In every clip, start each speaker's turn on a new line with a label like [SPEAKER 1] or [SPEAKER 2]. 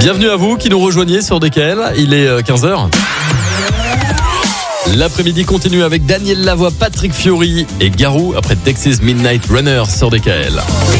[SPEAKER 1] Bienvenue à vous qui nous rejoignez sur DKL, il est 15h. L'après-midi continue avec Daniel Lavoie, Patrick Fiori et Garou après Texas Midnight Runner sur DKL.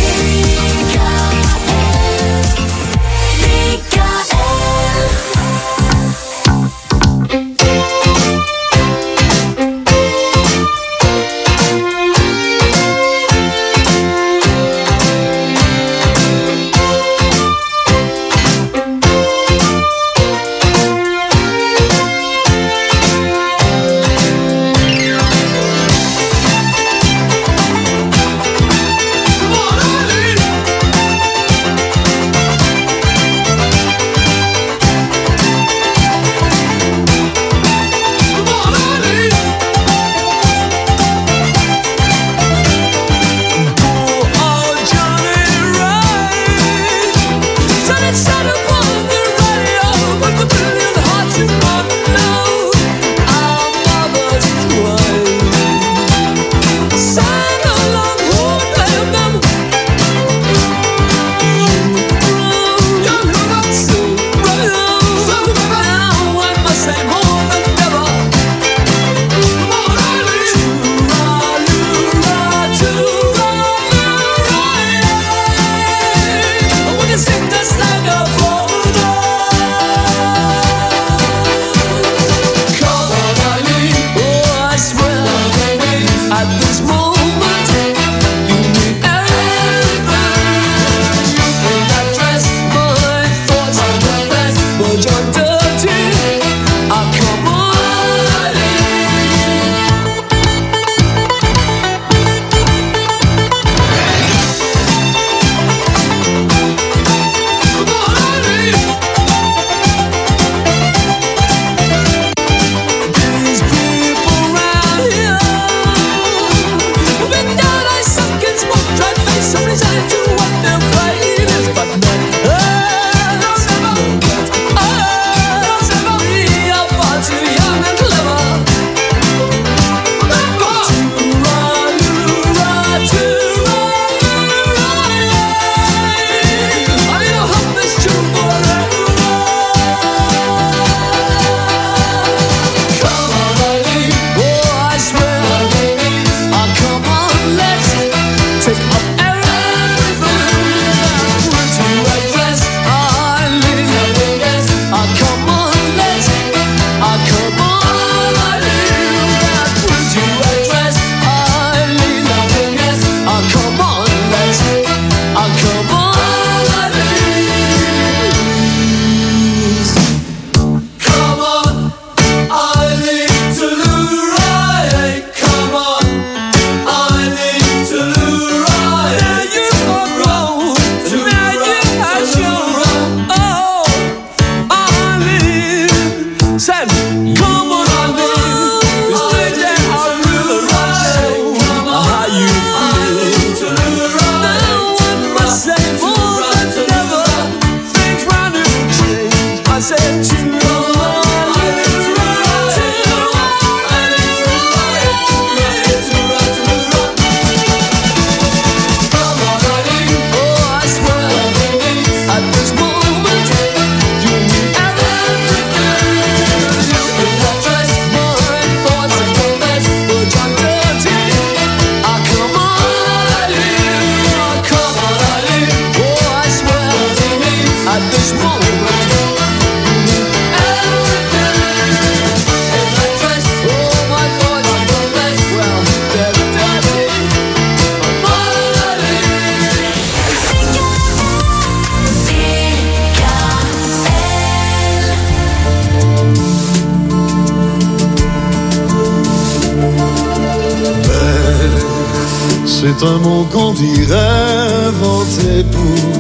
[SPEAKER 2] C'est un mot qu'on dirait inventé pour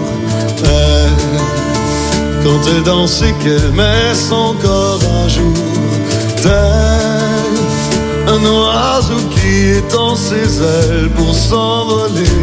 [SPEAKER 2] elle. Quand elle danse et qu'elle met son corps à jour, tel un oiseau qui étend ses ailes pour s'envoler.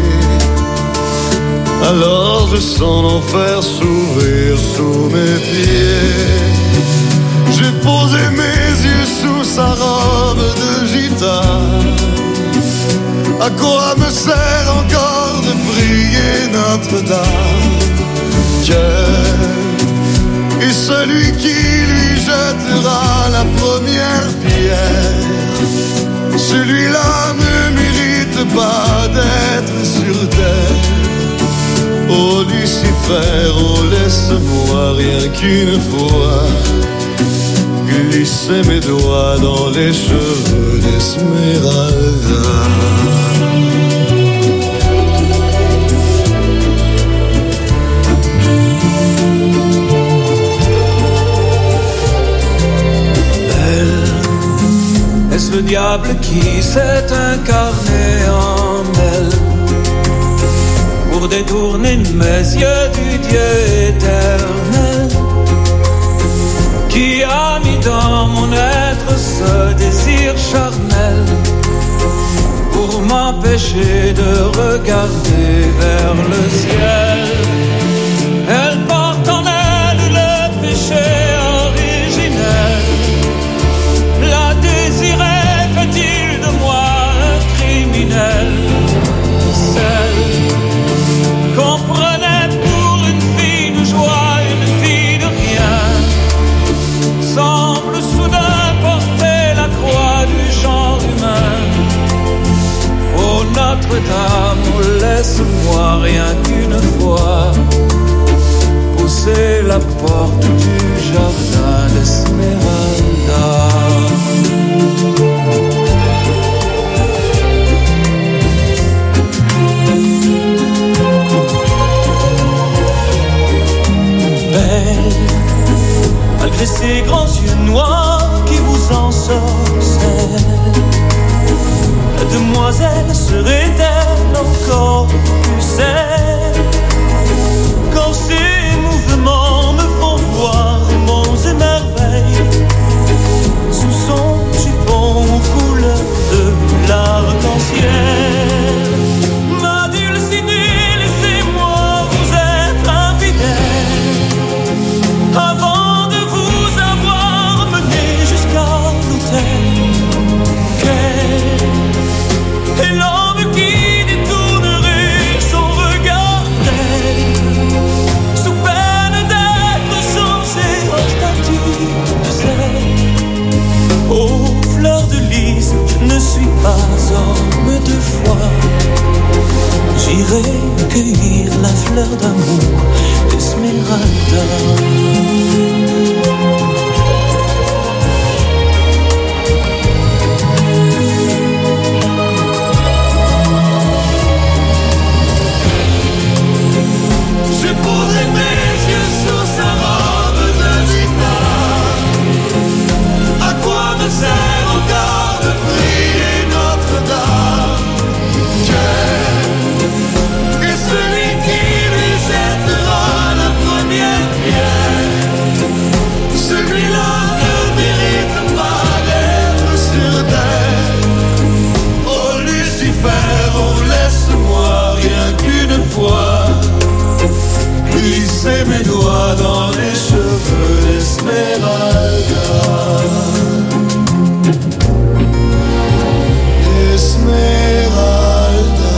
[SPEAKER 2] Alors je sens l'enfer s'ouvrir sous mes pieds. J'ai posé mes yeux sous sa robe de gitane. À quoi me sert encore de prier Notre-Dame? Quelle Et celui qui lui jettera la première pierre, celui-là ne mérite pas d'être sur terre. Oh Lucifer, oh laisse-moi rien qu'une fois glisser mes doigts dans les cheveux d'Esmeralda.
[SPEAKER 3] Est-ce le diable qui s'est incarné en elle pour détourner mes yeux du Dieu éternel, qui a mis dans mon être ce désir charnel pour m'empêcher de regarder vers le ciel? Elle porte en elle le péché originel. La désirait, fait-il de moi un criminel? Celle qu'on prenait pour une fille de joie, une fille de rien, semble soudain porter la croix du genre humain. Oh Notre-Dame, oh laisse-moi rien qu'une fois pousser la porte du jardin d'Esmeralda. Belle, malgré ces grands yeux noirs qui vous ensorcellent, la demoiselle serait-elle encore plus celle? Quand ces mouvements me font voir monts et merveilles sous son jupon aux couleurs de l'arc-en-ciel. Ma dulcinée, laissez-moi vous être infidèle avant de vous avoir mené jusqu'à l'autel. Et l'homme qui détournerait son regard d'elle, sous peine d'être changé en statue de sel. Oh, fleur de lys, je ne suis pas homme de foi. J'irai cueillir la fleur d'amour d'Esmeralda.
[SPEAKER 2] Je poserai mes yeux sur sa robe de guitare. À quoi me sert encore de prier Notre-Dame? Et celui qui lui jettera la première pierre, celui-là ne mérite pas d'être sur terre. Oh Lucifer, oh laisse-moi rien qu'une fois glisser mes doigts dans les cheveux d'Esmeralda. Esmeralda.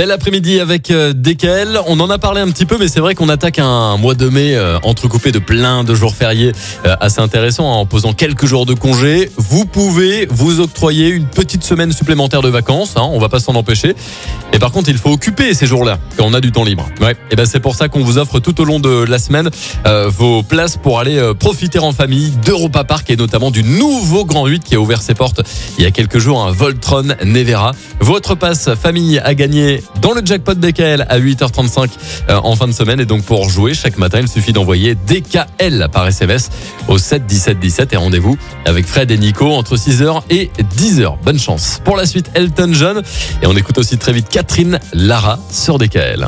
[SPEAKER 1] Bel après-midi avec DKL. On en a parlé un petit peu, mais c'est vrai qu'on attaque un mois de mai entrecoupé de plein de jours fériés assez intéressants, en posant quelques jours de congé. Vous pouvez vous octroyer une petite semaine supplémentaire de vacances, on va pas s'en empêcher. Et par contre, il faut occuper ces jours-là quand on a du temps libre. Ouais. Et ben c'est pour ça qu'on vous offre tout au long de la semaine vos places pour aller profiter en famille d'Europa Park et notamment du nouveau Grand 8 qui a ouvert ses portes il y a quelques jours, un Voltron Nevera. Votre passe famille à gagner dans le jackpot DKL à 8h35 en fin de semaine. Et donc pour jouer chaque matin, il suffit d'envoyer DKL par SMS au 7 17 17 et rendez-vous avec Fred et Nico entre 6h et 10h. Bonne chance. Pour la suite, Elton John et on écoute aussi très vite Catherine Lara sur DKL.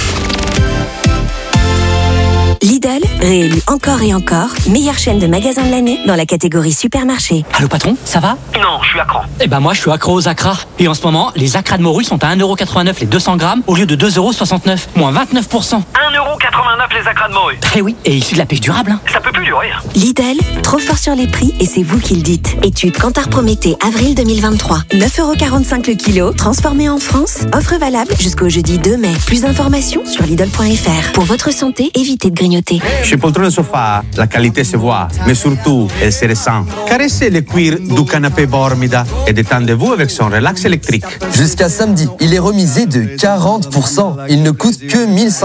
[SPEAKER 4] Lidl, réélu encore et encore, meilleure chaîne de magasins de l'année dans la catégorie supermarché.
[SPEAKER 5] Allô patron, ça va?
[SPEAKER 6] Non, je suis accro.
[SPEAKER 5] Eh ben moi je suis accro aux acras. Et en ce moment, les acras de morue sont à 1,89€ les 200 grammes au lieu de 2,69€, moins 29%.
[SPEAKER 6] 1,89€ les acras de morue.
[SPEAKER 5] Eh oui, et issu de la pêche durable.
[SPEAKER 6] Ça peut plus durer.
[SPEAKER 4] Lidl, trop fort sur les prix et c'est vous qui le dites. Étude Kantar Prométhée, avril 2023. 9,45€ le kilo, transformé en France. Offre valable jusqu'au jeudi 2 mai. Plus d'informations sur Lidl.fr. Pour votre santé, évitez de grignoter.
[SPEAKER 7] Chez Poltrone Sofa, la qualité se voit, mais surtout, elle se ressent. Caressez le cuir du canapé Bormida et détendez-vous avec son relax électrique.
[SPEAKER 8] Jusqu'à samedi, il est remisé de 40%. Il ne coûte que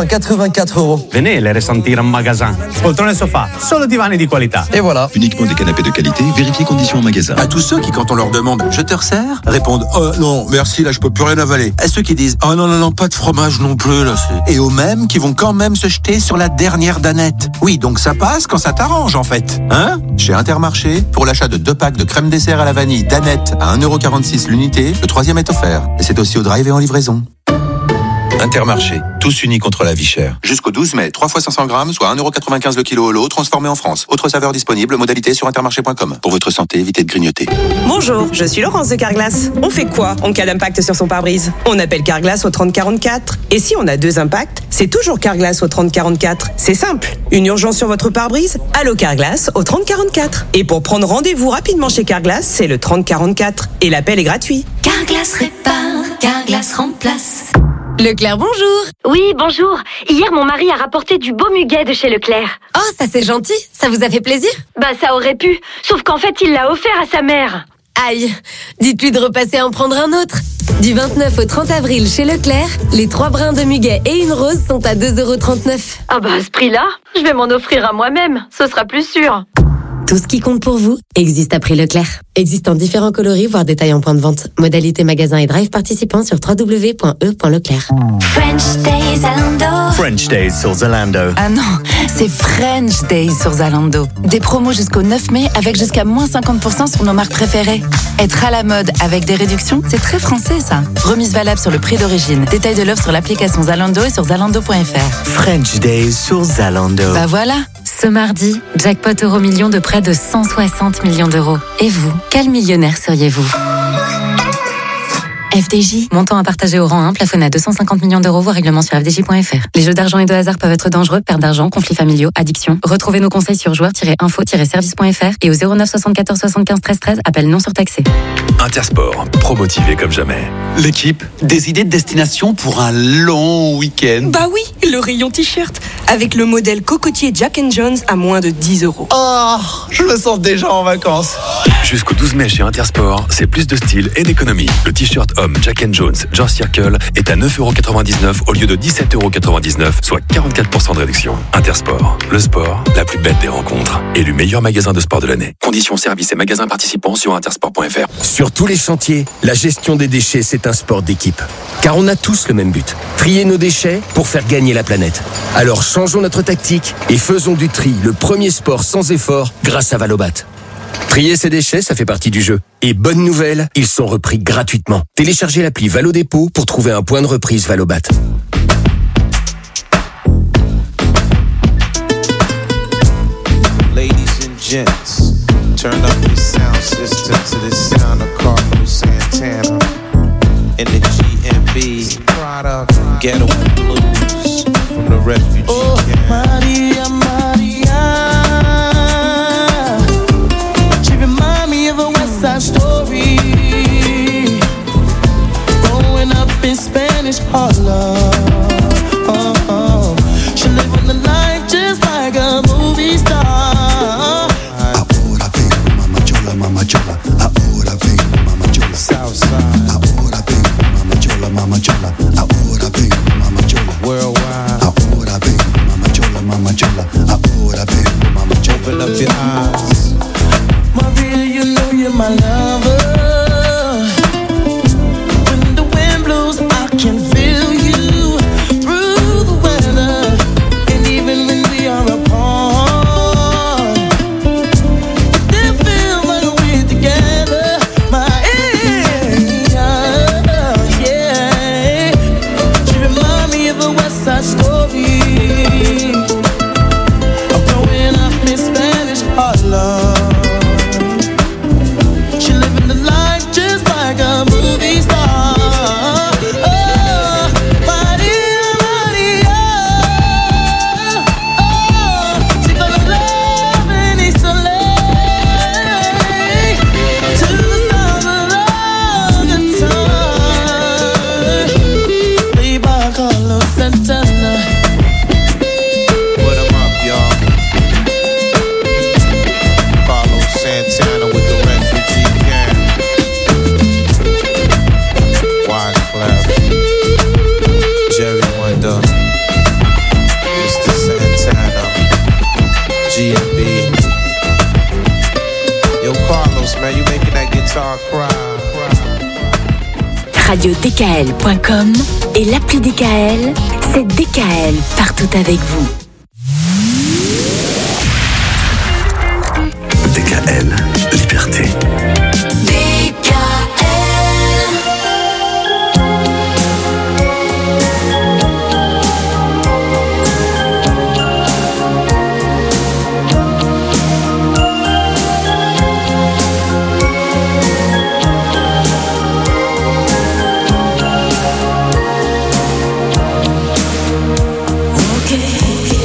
[SPEAKER 8] 1184€.
[SPEAKER 7] Venez les ressentir en magasin. Poltrone Sofa, solo divani di qualità.
[SPEAKER 8] Et voilà.
[SPEAKER 9] Uniquement des canapés de qualité, vérifiez conditions en magasin.
[SPEAKER 10] À tous ceux qui, quand on leur demande « Je te resserre ?» répondent « Non, merci, là je peux plus rien avaler ». À ceux qui disent « Oh non, pas de fromage non plus, là c'est... » Et aux mêmes qui vont quand même se jeter sur la dernière danette. Oui, donc ça passe quand ça t'arrange en fait. Hein ? Chez Intermarché, pour l'achat de 2 packs de crème dessert à la vanille danette à 1,46€ l'unité, le 3e est offert. Et c'est aussi au drive et en livraison. Intermarché, tous unis contre la vie chère. Jusqu'au 12 mai, 3 fois 500 grammes, soit 1,95€ le kilo au lot, transformé en France. Autre saveur disponible, modalité sur intermarché.com. Pour votre santé, évitez de grignoter.
[SPEAKER 11] Bonjour, je suis Laurence de Carglass. On fait quoi en cas d'impact sur son pare-brise ? On appelle Carglass au 3044. Et si on a 2 impacts, c'est toujours Carglass au 3044. C'est simple. Une urgence sur votre pare-brise ? Allô Carglass au 3044. Et pour prendre rendez-vous rapidement chez Carglass, c'est le 3044. Et l'appel est gratuit.
[SPEAKER 12] Carglass répare, Carglass remplace.
[SPEAKER 13] Leclerc, bonjour.
[SPEAKER 14] Oui, bonjour. Hier, mon mari a rapporté du beau muguet de chez Leclerc.
[SPEAKER 13] Oh, ça c'est gentil. Ça vous a fait plaisir ?
[SPEAKER 14] Bah, ça aurait pu. Sauf qu'en fait, il l'a offert à sa mère.
[SPEAKER 13] Aïe. Dites-lui de repasser en prendre un autre. Du 29 au 30 avril chez Leclerc, les 3 brins de muguet et une rose sont à 2,39€.
[SPEAKER 14] Ah bah, à ce prix-là, je vais m'en offrir à moi-même. Ce sera plus sûr.
[SPEAKER 13] Tout ce qui compte pour vous existe à prix Leclerc. Existant différents coloris, voire détails en point de vente. Modalité magasin et drive participants sur www.e.leclerc.
[SPEAKER 12] French Days Zalando.
[SPEAKER 15] French Days sur Zalando.
[SPEAKER 16] Ah non, c'est French Days sur Zalando. Des promos jusqu'au 9 mai avec jusqu'à moins 50% sur nos marques préférées. Être à la mode avec des réductions, c'est très français ça. Remise valable sur le prix d'origine. Détail de l'offre sur l'application Zalando et sur zalando.fr.
[SPEAKER 15] French Days sur Zalando.
[SPEAKER 16] Bah voilà.
[SPEAKER 17] Ce mardi, jackpot euro-million de près de 160 millions d'euros. Et vous, quel millionnaire seriez-vous ? FDJ, montant à partager au rang 1, plafonné à 250 millions d'euros, voire règlement sur fdj.fr. Les jeux d'argent et de hasard peuvent être dangereux, perte d'argent, conflits familiaux, addiction. Retrouvez nos conseils sur joueurs-info-service.fr et au 09 74 75 13 13, appel non surtaxé.
[SPEAKER 18] Intersport, promotivé comme jamais.
[SPEAKER 19] L'équipe, des idées de destination pour un long week-end.
[SPEAKER 11] Bah oui, le rayon t-shirt, avec le modèle cocotier Jack & Jones à moins de 10€.
[SPEAKER 19] Oh, je me sens déjà en vacances.
[SPEAKER 18] Jusqu'au 12 mai chez Intersport, c'est plus de style et d'économie. Le t-shirt homme Jack & Jones George Circle est à 9,99€ au lieu de 17,99€, soit 44% de réduction. Intersport, le sport, la plus belle des rencontres. Élu meilleur magasin de sport de l'année. Conditions, services et magasins participants sur intersport.fr.
[SPEAKER 20] Sur tous les chantiers, la gestion des déchets, c'est un sport d'équipe. Car on a tous le même but, trier nos déchets pour faire gagner la planète. Alors changeons notre tactique et faisons du tri le premier sport sans effort grâce à Valobat. Trier ses déchets, ça fait partie du jeu. Et bonne nouvelle, ils sont repris gratuitement. Téléchargez l'appli Valo Dépôt pour trouver un point de reprise Valobat.
[SPEAKER 21] Ladies and gents, turn up your sound system to the sound of Carlos Santana and the GMB product Ghetto Blues from the refugee camp.
[SPEAKER 3] Maria, Maria, she remind me of a West Side Story. Growing up in Spanish her love. She living the life just like a movie star.
[SPEAKER 2] Ahora vengo, mama chola, mama chola. Ahora vengo, mama chola.
[SPEAKER 21] Southside.
[SPEAKER 2] Ahora vengo, mama chola, mama chola. Ahora vengo, mama chola.
[SPEAKER 21] Worldwide.
[SPEAKER 2] Ahora vengo, mama chola, mama chola. Ahora vengo, mama chola.
[SPEAKER 21] Open up your eyes.
[SPEAKER 3] Maria, you know you're my lover. When the wind blows, I can feel you through the weather. And even when we are apart, it still feels like we're together. My yeah. She reminds me of a West Side Story. I'm growing up in Spanish, our love. She living the life just like a movie star. Oh, Maria, Maria. Oh, she fell in love in East LA. To the sound of the guitar, played by Carlos Santana.
[SPEAKER 21] Put 'em up, y'all. Carlos Santana with the refugee camp. Wyclef, Jerry Wonder, Mr. Santana, G&B. Yo, Carlos, man, you making that guitar cry.
[SPEAKER 4] Radio-DKL.com et l'appli DKL, c'est DKL partout avec vous.
[SPEAKER 9] DKL, liberté.
[SPEAKER 3] Okay.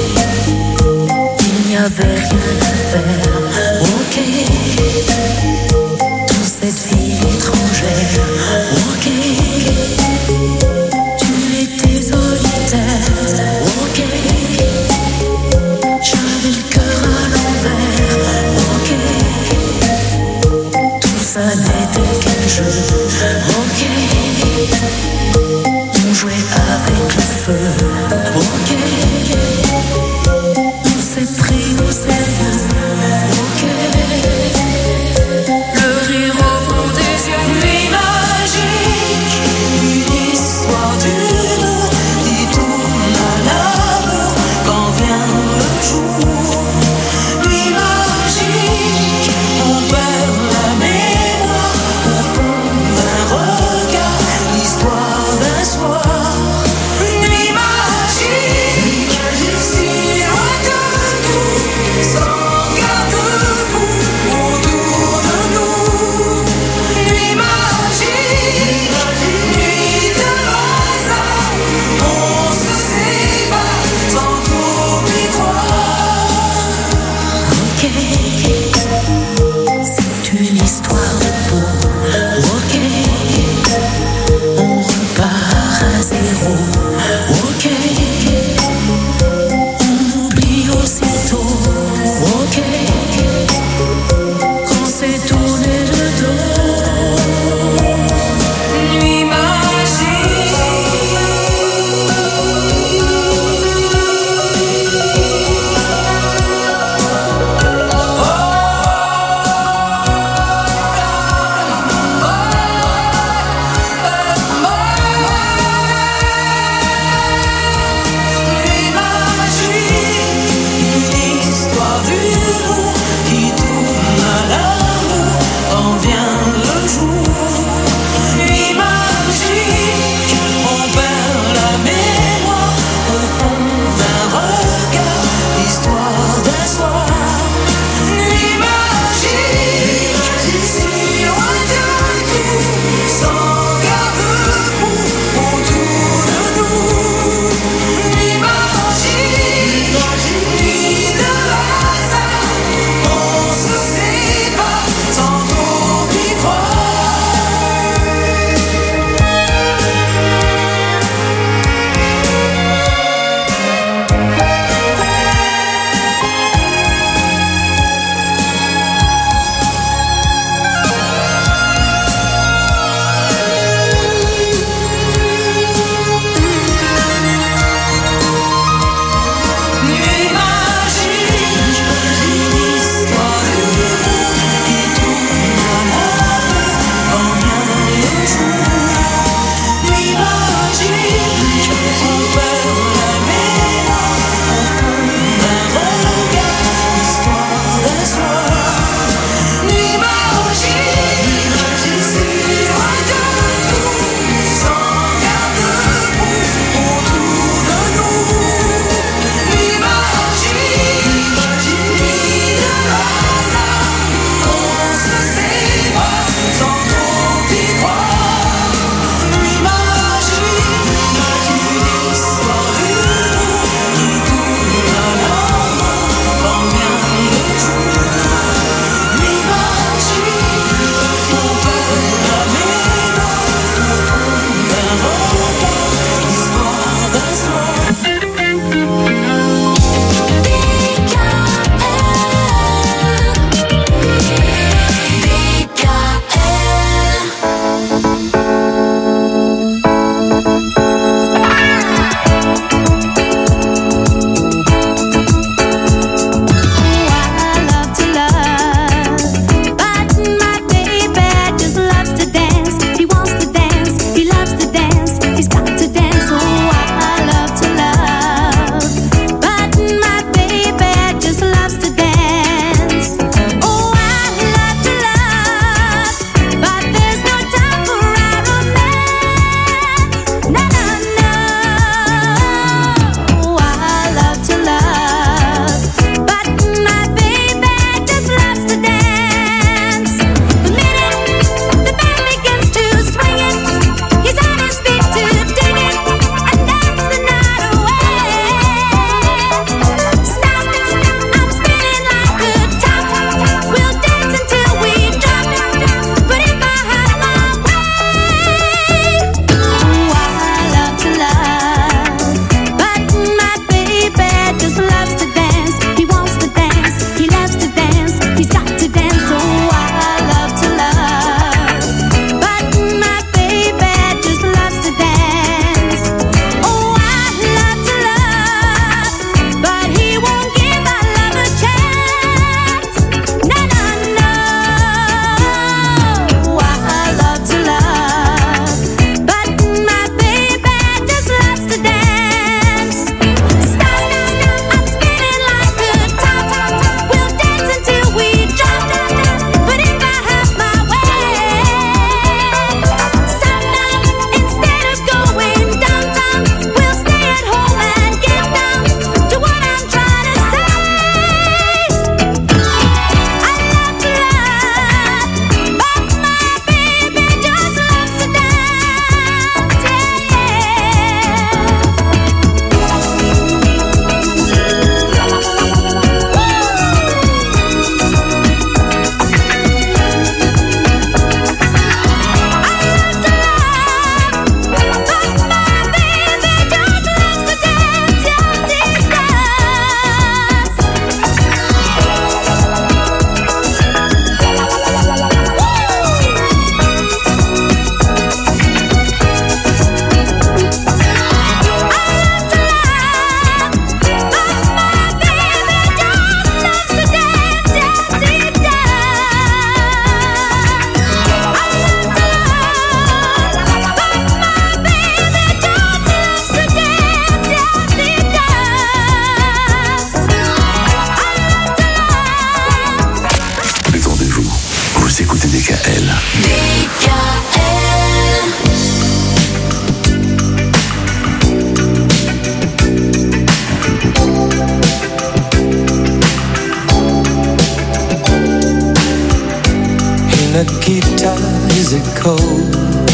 [SPEAKER 3] Nikita, is it cold?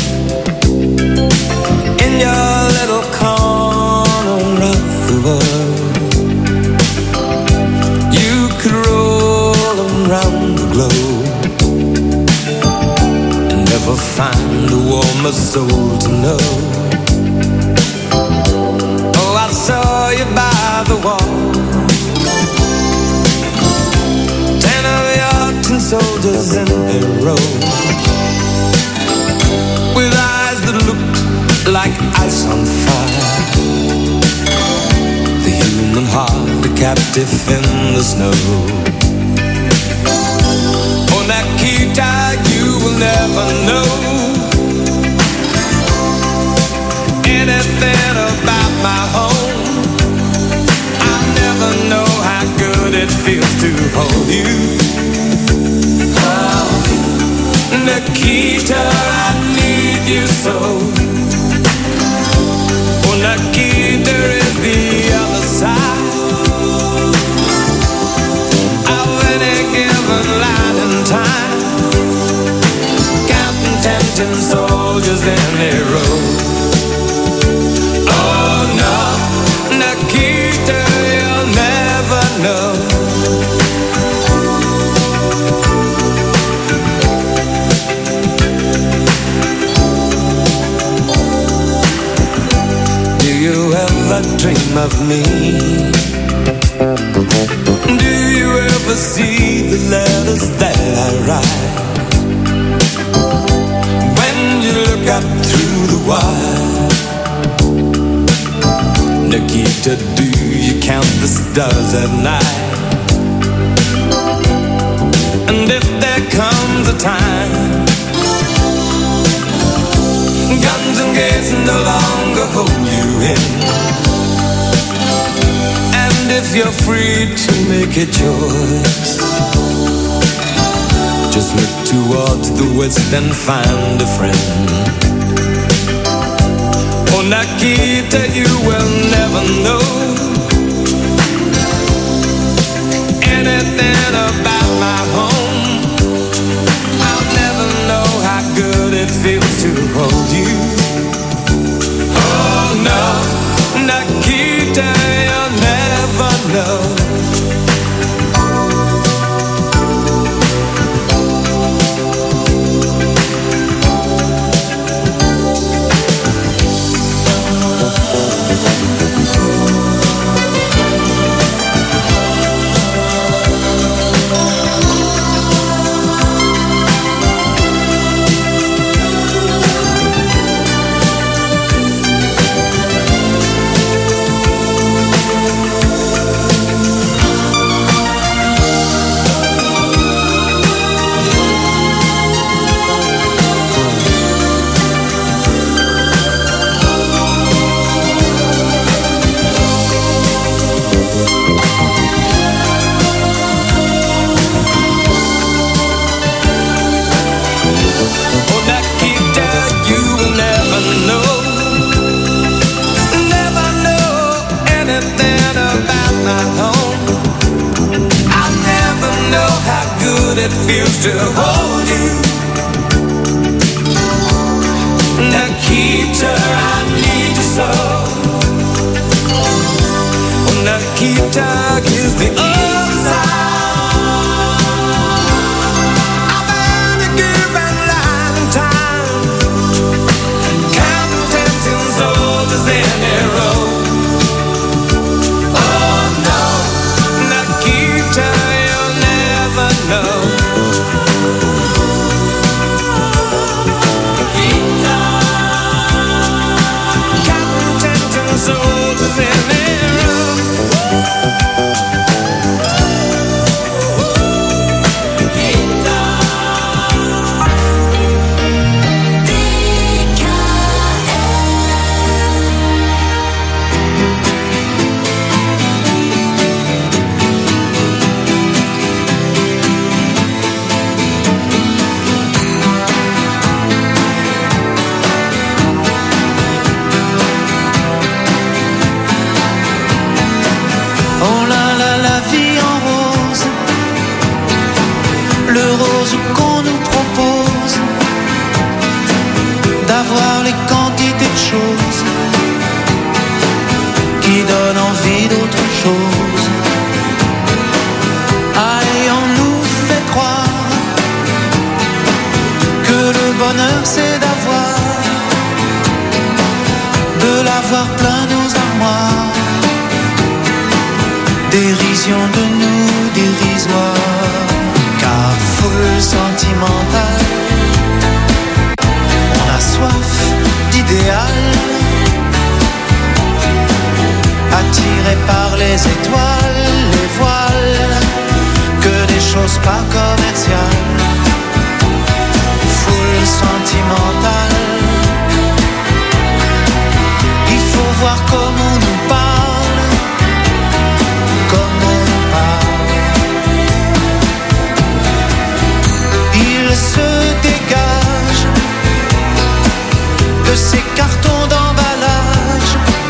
[SPEAKER 3] In your little corner of the world, you could roll around the globe and never find a warmer soul to know. Oh, I saw you by the wall, 10 of your tin soldiers in a row, with eyes that looked like ice on fire. The human heart, a captive in the snow. Oh, Nikita, you will never know anything about my home. I never know how good it feels to hold you. Oh, Nikita, I need you so. Oh, Nikita is the other side of any given line in time, counting 10 soldiers in a row. Oh no, Nikita, you'll never know. Do you ever dream of me? Do you ever see the letters that I write? When you look up through the wire, Nikita, do you count the stars at night? And if there comes a time guns and gates no longer hold you in, and if you're free to make a choice, just look towards the west and find a friend. Oh, Nikita, you will never know anything about my home. I'll never know how good it feels to hold you. Oh no, Nikita, you'll never know. It feels to hold you. Nikita, I need you so. Oh, Nikita is the other side of any given line in time, counting 10 soldiers in a row. Oh no, Nikita, you'll never know. avoir plein nos armoires. Dérision de nous dérisoire, car foule sentimentale. On a soif d'idéal, attiré par les étoiles, les voiles, que des choses pas commerciales. Foule sentimentale, il faut voir comment on nous parle, comment on nous parle. Il se dégage de ces cartons d'emballage,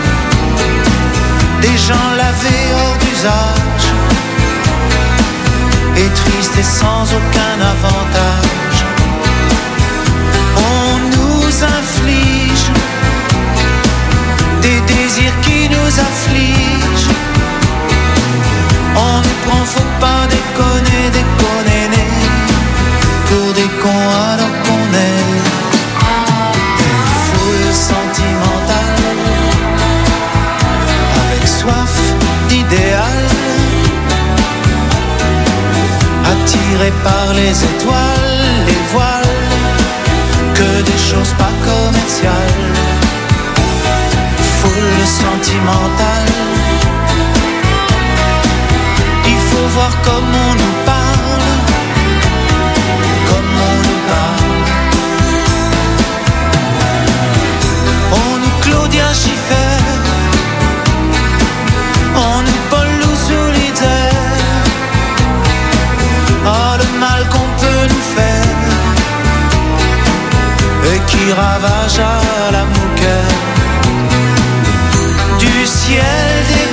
[SPEAKER 3] des gens lavés hors d'usage, et tristes et sans aucun avantage. On nous inflige des désirs qui nous affligent. On nous prend, faut pas déconner, déconner, pour des cons alors qu'on est des foules sentimentales, avec soif d'idéal, attirés par les étoiles, les voiles, que des choses pas commerciales. Foule sentimentale, il faut voir comment on nous parle, comment on nous parle. On nous Claudia Schiffer, on nous Paul Solitaire. Oh, le mal qu'on peut nous faire et qui ravage à la mouquette. Du ciel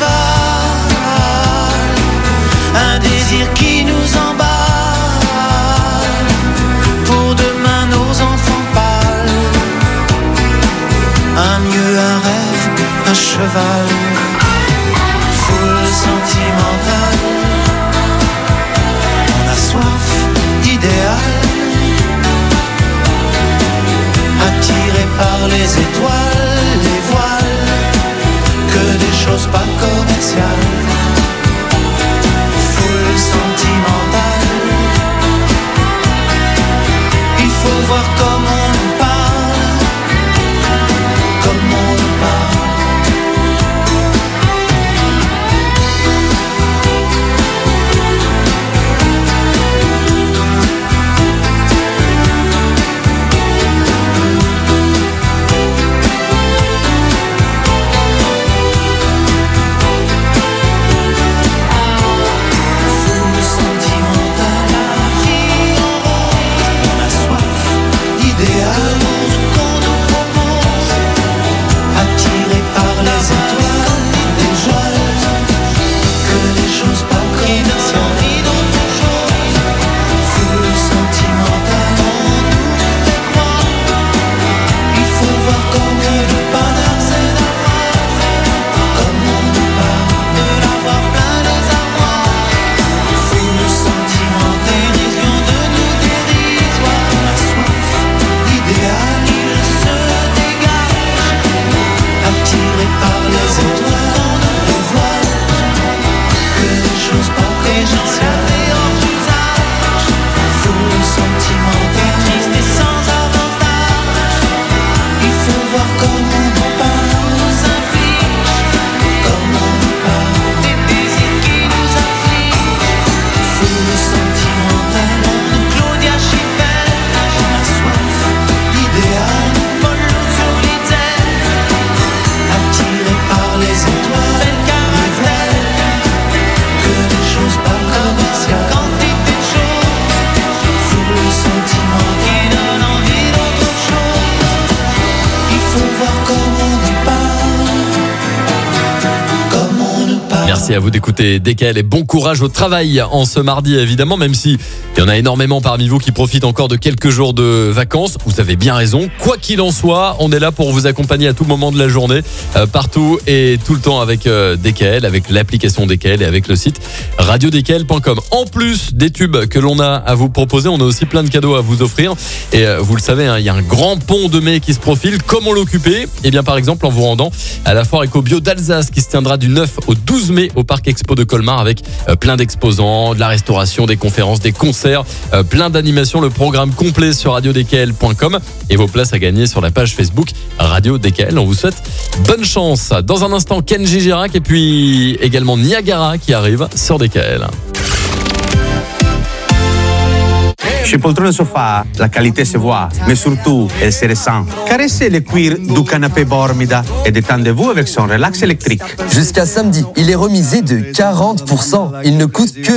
[SPEAKER 3] dévale un désir qui nous emballe, pour demain nos enfants pâles. Un mieux, un rêve, un cheval. Foule sentimentale, on a soif d'idéal, attiré par les étoiles, les voiles, que des choses pas commerciales. Foule sentimentale, il faut voir comment on nous parle, comment on nous parle.
[SPEAKER 1] Merci à vous d'écouter DKL et bon courage au travail en ce mardi évidemment, même si il y en a énormément parmi vous qui profitent encore de quelques jours de vacances. Vous avez bien raison, quoi qu'il en soit, on est là pour vous accompagner à tout moment de la journée, partout et tout le temps avec DKL, avec l'application DKL et avec le site radiodkl.com. En plus des tubes que l'on a à vous proposer, on a aussi plein de cadeaux à vous offrir et vous le savez, il y a un grand pont de mai qui se profile. Comment l'occuper ? Eh bien par exemple en vous rendant à la foire Éco-Bio d'Alsace qui se tiendra du 9 au 12 mai au Parc Expo de Colmar avec plein d'exposants, de la restauration, des conférences, des concerts, plein d'animations. Le programme complet sur radiodkl.com et vos places à gagner sur la page Facebook Radio DKL. On vous souhaite bonne chance. Dans un instant, Kenji Girac et puis également Niagara qui arrive sur DKL.
[SPEAKER 7] Chez Poltrone Sofa, la qualité se voit, mais surtout, elle se ressent. Caressez le cuir du canapé Bormida et détendez-vous avec son relax électrique.
[SPEAKER 8] Jusqu'à samedi, il est remisé de 40%. Il ne coûte que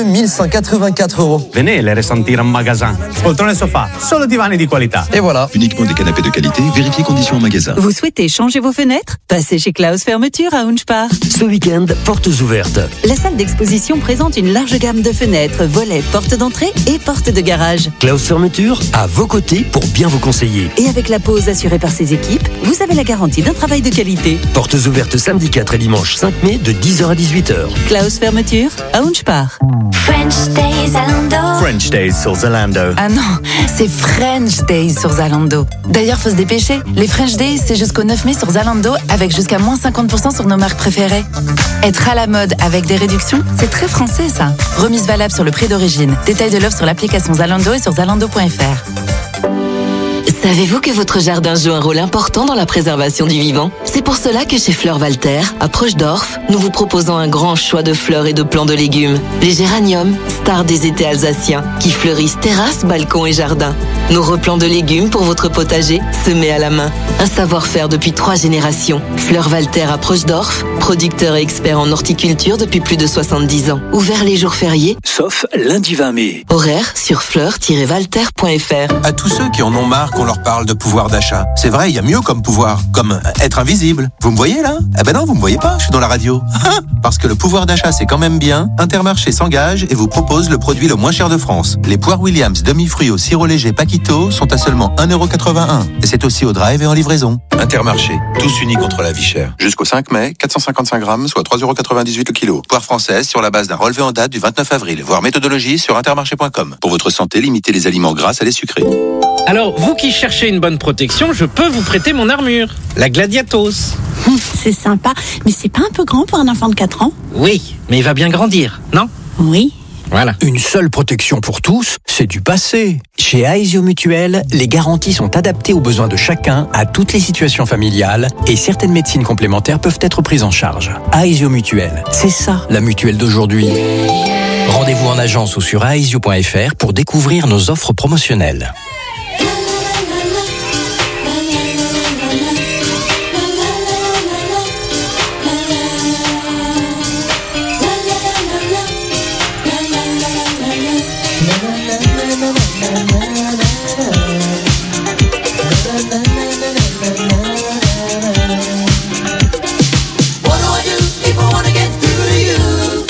[SPEAKER 8] 1184 €.
[SPEAKER 7] Venez les ressentir en magasin. Poltrone Sofa, solo divani di qualità.
[SPEAKER 8] Et voilà.
[SPEAKER 9] Uniquement des canapés de qualité, vérifiez conditions en magasin.
[SPEAKER 22] Vous souhaitez changer vos fenêtres ? Passez chez Klaus Fermeture à Unspar.
[SPEAKER 23] Ce week-end, portes ouvertes.
[SPEAKER 22] La salle d'exposition présente une large gamme de fenêtres, volets, portes d'entrée et portes de garage.
[SPEAKER 23] Klaus Fermeture, à vos côtés pour bien vous conseiller.
[SPEAKER 22] Et avec la pause assurée par ses équipes, vous avez la garantie d'un travail de qualité.
[SPEAKER 23] Portes ouvertes samedi 4 et dimanche 5 mai de 10h à 18h.
[SPEAKER 22] Klaus Fermeture à Unspar.
[SPEAKER 12] French Days Zalando.
[SPEAKER 15] French Days sur Zalando.
[SPEAKER 16] Ah non, c'est French Days sur Zalando. D'ailleurs, faut se dépêcher. Les French Days, c'est jusqu'au 9 mai sur Zalando avec jusqu'à moins 50% sur nos marques préférées. Être à la mode avec des réductions, c'est très français ça. Remise valable sur le prix d'origine. Détail de l'offre sur l'application Zalando et sur zalando.fr.
[SPEAKER 24] Savez-vous que votre jardin joue un rôle important dans la préservation du vivant ? C'est pour cela que chez Fleurs Walter, à Proche-d'Orf, nous vous proposons un grand choix de fleurs et de plants de légumes. Les géraniums, stars des étés alsaciens, qui fleurissent terrasses, balcons et jardins. Nos replants de légumes pour votre potager, semés à la main. Un savoir-faire depuis 3 générations. Fleurs Walter à Proche-d'Orf, producteur et expert en horticulture depuis plus de 70 ans. Ouvert les jours fériés,
[SPEAKER 23] Sauf lundi 20 mai.
[SPEAKER 24] horaire sur fleurs-walter.fr.
[SPEAKER 10] À tous ceux qui en ont marre qu'on leur parle de pouvoir d'achat. C'est vrai, il y a mieux comme pouvoir, comme être invisible. Vous me voyez là ? Eh ben non, vous me voyez pas, je suis dans la radio. Parce que le pouvoir d'achat c'est quand même bien, Intermarché s'engage et vous propose le produit le moins cher de France. Les poires Williams demi-fruits au sirop léger Paquito sont à seulement 1,81 €. Et c'est aussi au drive et en livraison. Intermarché, tous unis contre la vie chère. Jusqu'au 5 mai, 455 grammes, soit 3,98 € le kilo. Poire française sur la base d'un relevé en date du 29 avril. Voir méthodologie sur intermarché.com. Pour votre santé, limitez les aliments gras à les sucrés.
[SPEAKER 25] Alors, vous qui cherchez une bonne protection, je peux vous prêter mon armure, la Gladiatos.
[SPEAKER 26] C'est sympa, mais c'est pas un peu grand pour un enfant de 4 ans ?
[SPEAKER 25] Oui, mais il va bien grandir, non ?
[SPEAKER 26] Oui.
[SPEAKER 25] Voilà.
[SPEAKER 23] Une seule protection pour tous, c'est du passé. Chez Aesio Mutuel, les garanties sont adaptées aux besoins de chacun, à toutes les situations familiales, et certaines médecines complémentaires peuvent être prises en charge. Aesio Mutuel, c'est ça la mutuelle d'aujourd'hui. Rendez-vous en agence ou sur aesio.fr pour découvrir nos offres promotionnelles.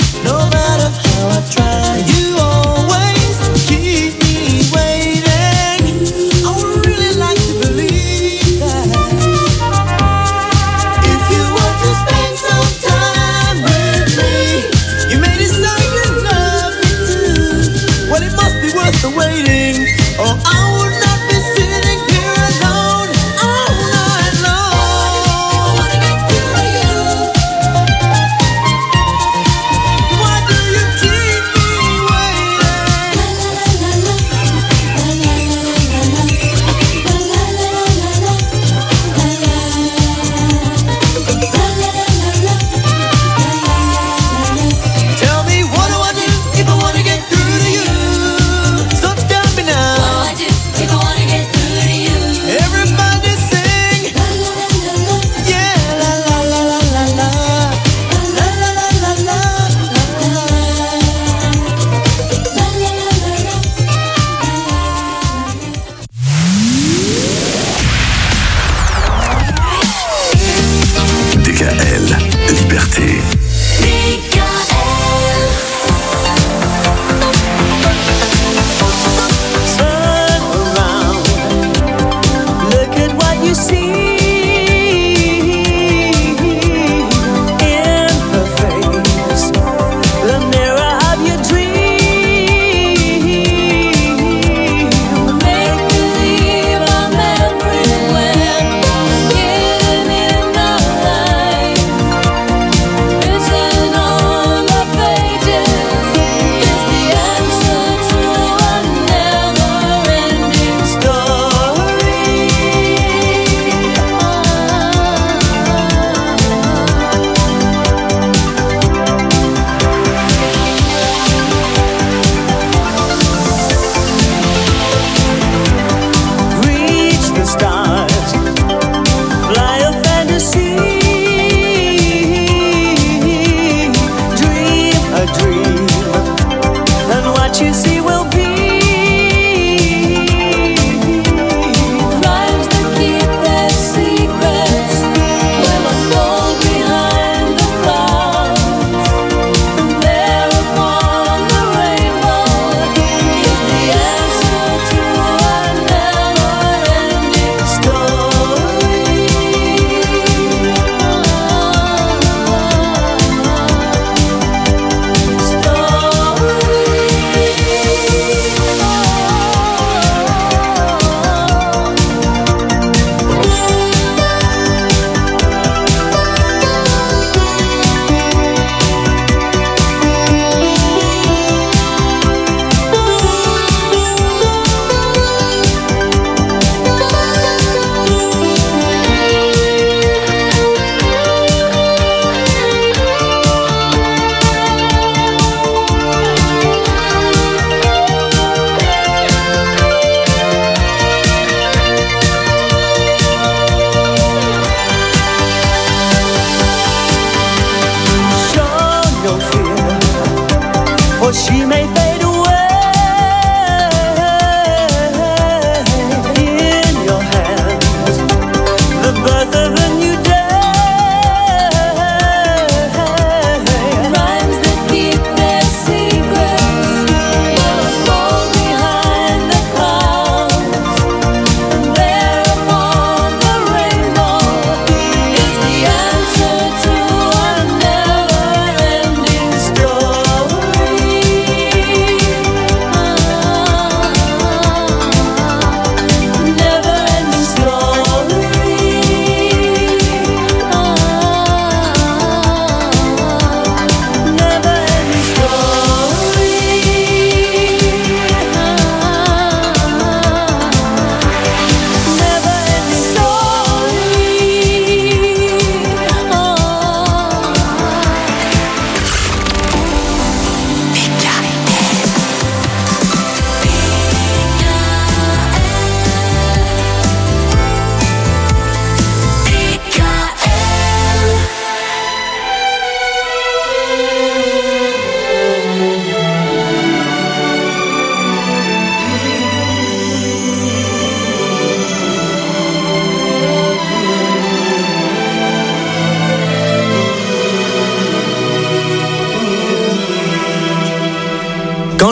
[SPEAKER 3] Try, you always keep me waiting.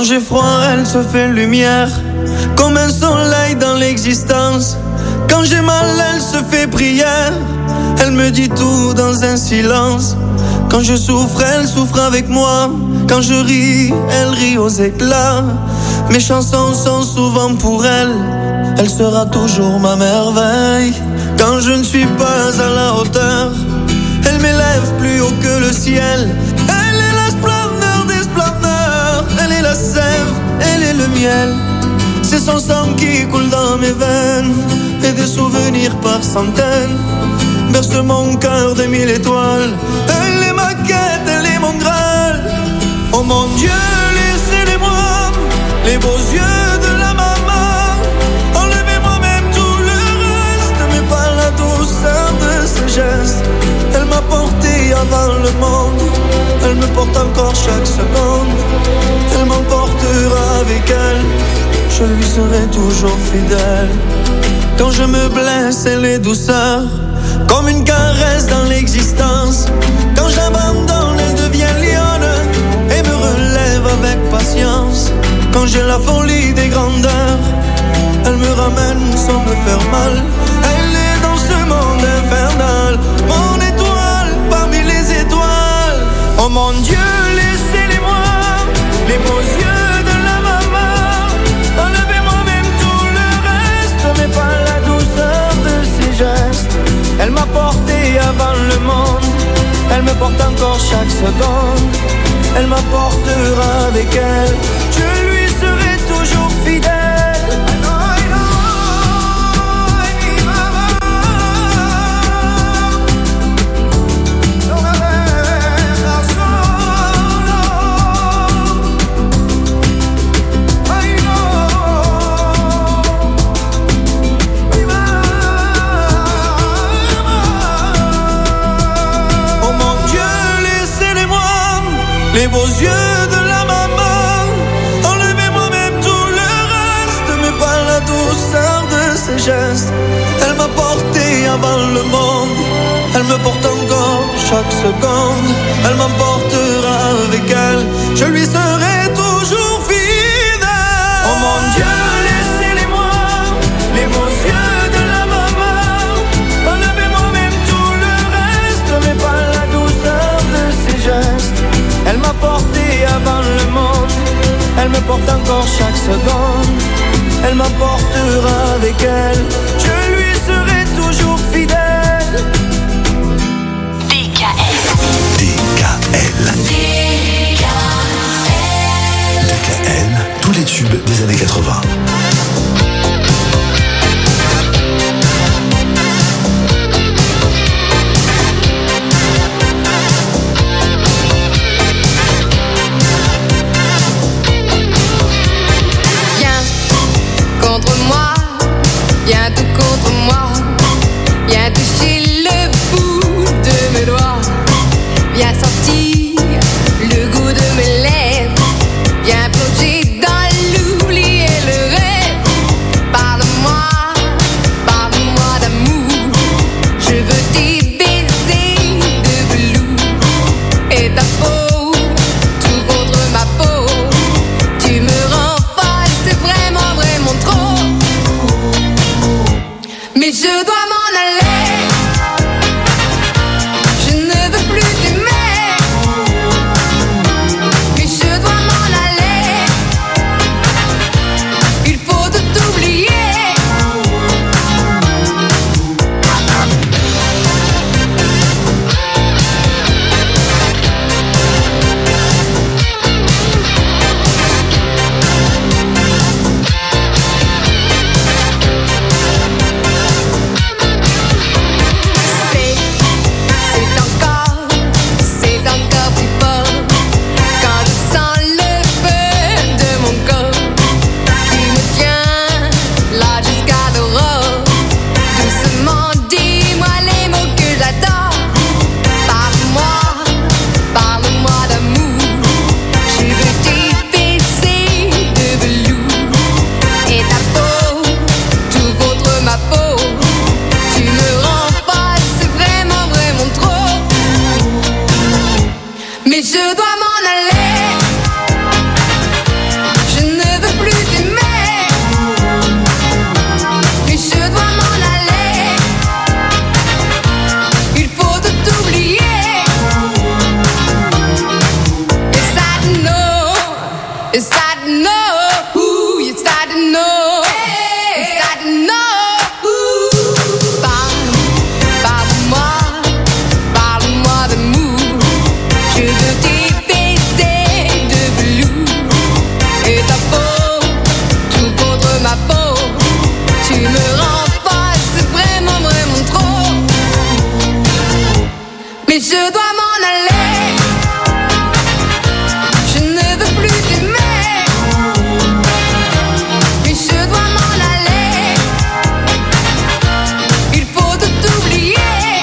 [SPEAKER 3] j'ai froid, elle se fait lumière, comme un soleil dans l'existence. Quand j'ai mal, elle se fait prière, elle me dit tout dans un silence. Quand je souffre, elle souffre avec moi. Quand je ris, elle rit aux éclats. Mes chansons sont souvent pour elle, elle sera toujours ma merveille. Quand je ne suis pas à la hauteur, elle m'élève plus haut que le ciel. Elle est la splendeur des splendeurs, elle est la sève, elle est le miel. C'est son sang qui coule dans mes veines, et des souvenirs par centaines berce mon cœur de 1000 étoiles. Elle est ma quête, elle est mon Graal. Oh mon Dieu, laissez-les-moi, les beaux yeux de la maman. Enlevez-moi même tout le reste, mais pas la douceur de ses gestes. Elle m'a porté avant le monde, elle me porte encore chaque seconde. Elle m'emportera avec elle, je lui serai toujours fidèle. Quand je me blesse, elle est douceur, comme une caresse dans l'existence. Quand j'abandonne, elle devient lionne et me relève avec patience. Quand j'ai la folie des grandeurs, elle me ramène sans me faire mal. Elle est dans ce monde infernal, mon étoile parmi les étoiles. Oh mon Dieu, laissez-les-moi, les beaux yeux de la maman. Enlevez-moi même tout le reste, mais pas la douceur de ses gestes. Elle m'a porté avant le monde, elle me porte encore chaque seconde. Elle m'apportera avec elle, je lui serai toujours fidèle. Les beaux yeux de la maman, enlevez-moi même tout le reste, mais pas la douceur de ses gestes. Elle m'a porté avant le monde, elle me porte encore chaque seconde. Elle m'emportera avec elle, je lui serai toujours fidèle. Oh mon Dieu, laissez-les-moi, les beaux yeux de la maman. Enlevez-moi même tout le reste, mais pas la douceur de ses gestes. Elle m'a porté avant le monde, elle me porte encore chaque seconde. Elle m'emportera avec elle, je lui serai toujours fidèle.
[SPEAKER 2] DKL. DKL, tous les tubes des années 80.
[SPEAKER 5] Viens tout contre moi, viens toucher le bout de mes doigts, viens sentir le goût de mes lèvres, viens plonger dans l'oubli et le rêve. Parle-moi, parle-moi d'amour, je veux tes baisers de velours et ta peau, tout contre ma peau. Tu me rends folle, c'est vraiment, vraiment trop. Mais je dois m'en aller, je ne veux plus t'aimer. Mais je dois m'en aller, il faut tout oublier. Mais je dois m'en aller, Mais je dois m'en aller. Je ne veux plus t'aimer. Mais je dois m'en aller. Il faut tout oublier.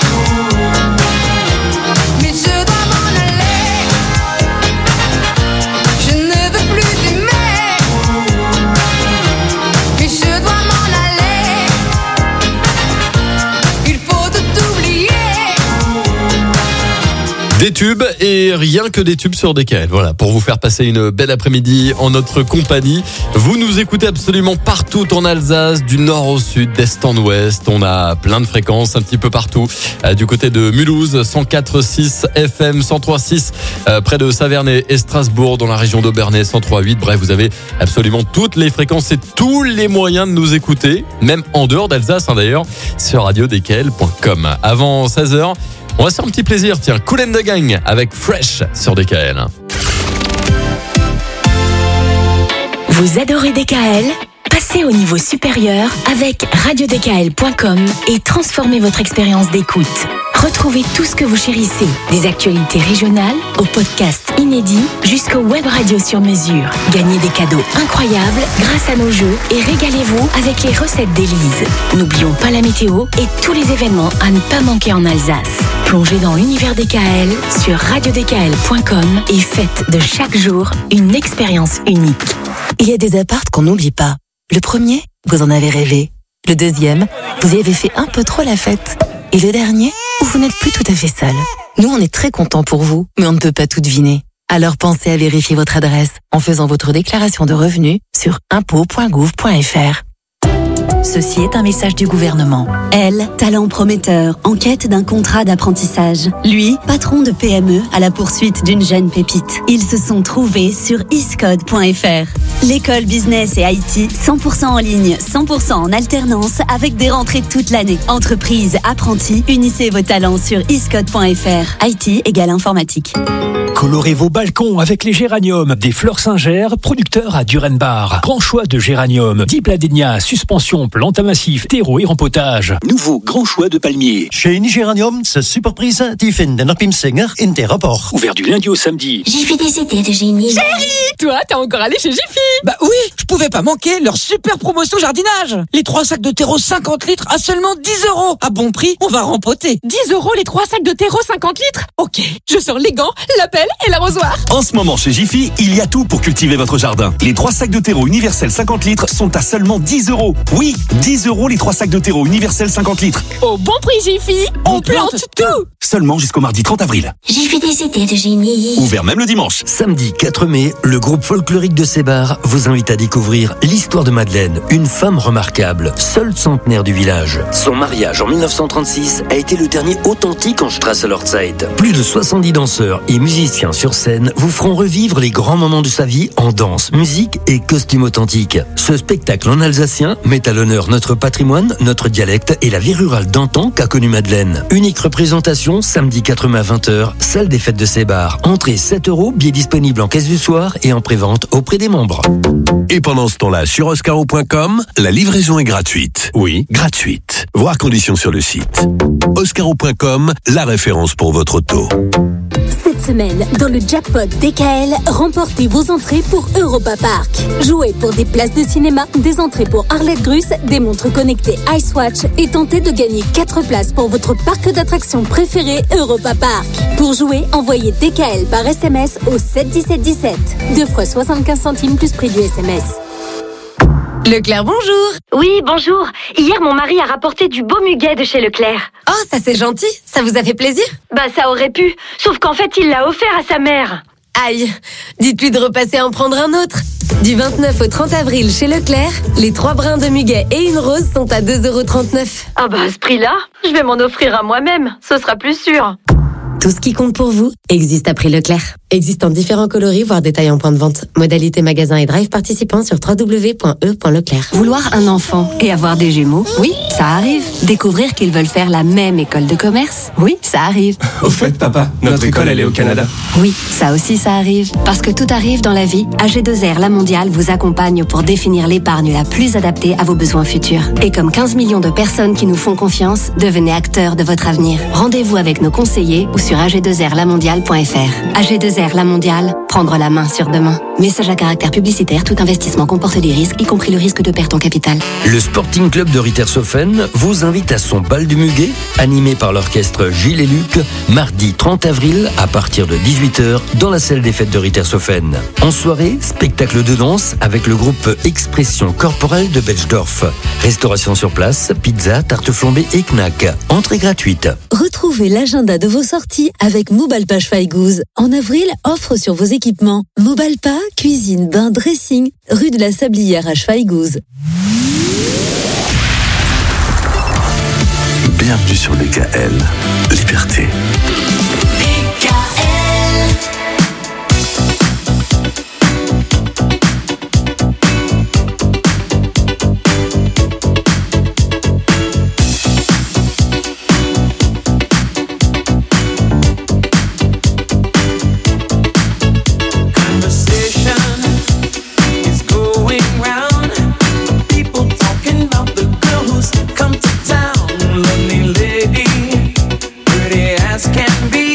[SPEAKER 5] Mais je dois m'en aller. Je ne veux plus t'aimer. Mais je dois m'en aller. Il faut tout oublier.
[SPEAKER 1] Des tubes et rien que des tubes sur DKL. Voilà, pour vous faire passer une belle après-midi en notre compagnie. Vous nous écoutez absolument partout en Alsace, du nord au sud, d'est en ouest. On a plein de fréquences un petit peu partout. Du côté de Mulhouse, 104.6 FM, 103.6 près de Saverne et Strasbourg, dans la région d'Aubernais, 103.8. Bref, vous avez absolument toutes les fréquences et tous les moyens de nous écouter, même en dehors d'Alsace d'ailleurs, sur radiodkl.com. Avant 16h, on va se faire un petit plaisir, tiens, Kool and the Gang avec Fresh sur DKL.
[SPEAKER 6] Vous adorez DKL ? Passez au niveau supérieur avec radiodkl.com et transformez votre expérience d'écoute. Retrouvez tout ce que vous chérissez, des actualités régionales aux podcasts inédits jusqu'aux web radios sur mesure. Gagnez des cadeaux incroyables grâce à nos jeux et régalez-vous avec les recettes d'Élise. N'oublions pas la météo et tous les événements à ne pas manquer en Alsace. Plongez dans l'univers DKL sur radiodkl.com et faites de chaque jour une expérience unique.
[SPEAKER 11] Il y a des apparts qu'on n'oublie pas. Le premier, vous en avez rêvé. Le deuxième, vous y avez fait un peu trop la fête. Et le dernier, vous n'êtes plus tout à fait seul. Nous, on est très contents pour vous, mais on ne peut pas tout deviner. Alors pensez à vérifier votre adresse en faisant votre déclaration de revenus sur impôts.gouv.fr.
[SPEAKER 13] Ceci est un message du gouvernement. Elle, talent prometteur, en quête d'un contrat d'apprentissage. Lui, patron de PME à la poursuite d'une jeune pépite. Ils se sont trouvés sur iscode.fr. L'école business et IT, 100% en ligne, 100% en alternance, avec des rentrées toute l'année. Entreprise, apprentis, unissez vos talents sur iscode.fr. IT égale informatique.
[SPEAKER 23] Colorez vos balcons avec les géraniums des Fleurs Singer, producteurs à Durenbar. Grand choix de géraniums, dipladénia, suspension, plantes à massif, terreau et rempotage.
[SPEAKER 14] Nouveau grand choix de palmiers.
[SPEAKER 17] Chez Géranium, c'est superprise, die finden op im Singer in der rapport.
[SPEAKER 23] Ouvert du lundi au samedi.
[SPEAKER 12] J'ai fait des idées de génie.
[SPEAKER 19] Chérie, toi, t'es encore allé chez Jiffy?
[SPEAKER 27] Bah oui, je pouvais pas manquer leur super promotion jardinage. Les 3 sacs de terreau 50 litres à seulement 10 €. À bon prix, on va rempoter.
[SPEAKER 19] 10 € les 3 sacs de terreau 50 litres? Ok, je sors les gants, la pelle et l'arrosoir.
[SPEAKER 14] En ce moment chez Jiffy, il y a tout pour cultiver votre jardin. Les 3 sacs de terreau universel 50 litres sont à seulement 10 €. Oui, 10 € les 3 sacs de terreau universel 50 litres.
[SPEAKER 19] Au bon prix Jiffy, on plante tout.
[SPEAKER 14] Seulement jusqu'au mardi 30 avril.
[SPEAKER 12] J'ai fait des idées de génie.
[SPEAKER 14] Ouvert même le dimanche.
[SPEAKER 28] Samedi 4 mai, le groupe folklorique de Sébar vous invite à découvrir l'histoire de Madeleine, une femme remarquable, seule centenaire du village. Son mariage en 1936 a été le dernier authentique en Strasse-Lordzeit. Plus de 70 danseurs et musiciens sur scène vous feront revivre les grands moments de sa vie en danse, musique et costume authentique. Ce spectacle en alsacien met à l'honneur notre patrimoine, notre dialecte et la vie rurale d'antan qu'a connue Madeleine. Unique représentation, samedi 4 mai à 20h, salle des fêtes de Sébar. Entrée 7 €, billets disponibles en caisse du soir et en prévente auprès des membres.
[SPEAKER 18] Et pendant ce temps-là, sur oscaro.com, la livraison est gratuite. Oui, gratuite. Voir conditions sur le site. Oscaro.com, la référence pour votre auto.
[SPEAKER 29] Cette semaine, dans le jackpot DKL, remportez vos entrées pour Europa Park. Jouez pour des places de cinéma, des entrées pour Arlette Gruss, des montres connectées Icewatch et tentez de gagner 4 places pour votre parc d'attractions préféré Europa Park. Pour jouer, envoyez DKL par SMS au 7 17 17. 2 fois 75 centimes plus prix du SMS.
[SPEAKER 30] Leclerc, bonjour.
[SPEAKER 31] Oui, bonjour. Hier, mon mari a rapporté du beau muguet de chez Leclerc.
[SPEAKER 30] Oh, ça c'est gentil. Ça vous a fait plaisir?
[SPEAKER 31] Bah, ça aurait pu. Sauf qu'en fait, il l'a offert à sa mère.
[SPEAKER 30] Aïe. Dites-lui de repasser en prendre un autre. Du 29 au 30 avril chez Leclerc, les 3 brins de muguet et une rose sont à 2,39 €.
[SPEAKER 31] Ah bah, à ce prix-là, je vais m'en offrir à moi-même. Ce sera plus sûr.
[SPEAKER 30] Tout ce qui compte pour vous existe à prix Leclerc. Existant différents coloris, voire détails en point de vente. Modalité magasin et drive participants sur www.e.leclerc.
[SPEAKER 13] Vouloir un enfant et avoir des jumeaux, oui, ça arrive. Découvrir qu'ils veulent faire la même école de commerce, oui, ça arrive.
[SPEAKER 4] Au fait, papa, notre école, elle est au Canada.
[SPEAKER 13] Oui, ça aussi, ça arrive. Parce que tout arrive dans la vie, AG2R La Mondiale vous accompagne pour définir l'épargne la plus adaptée à vos besoins futurs. Et comme 15 millions de personnes qui nous font confiance, devenez acteurs de votre avenir. Rendez-vous avec nos conseillers ou sur ag2rlamondiale.fr. AG2R La Mondiale, prendre la main sur demain. Message à caractère publicitaire, tout investissement comporte des risques, y compris le risque de perte en capital.
[SPEAKER 28] Le Sporting Club de Rittershoffen vous invite à son bal du Muguet, animé par l'orchestre Gilles et Luc, mardi 30 avril à partir de 18h dans la salle des fêtes de Rittershoffen. En soirée, spectacle de danse avec le groupe Expression Corporelle de Betschdorf. Restauration sur place, pizza, tarte flambée et knack. Entrée gratuite.
[SPEAKER 7] Retrouvez l'agenda de vos sorties avec Mobalpa Schweighouse. En avril, offre sur vos équipements. Mobalpa, cuisine, bain, dressing, rue de la Sablière à Schweighouse.
[SPEAKER 18] Bienvenue sur DKL. Liberté.
[SPEAKER 3] Come to town, lonely lady, pretty as can be.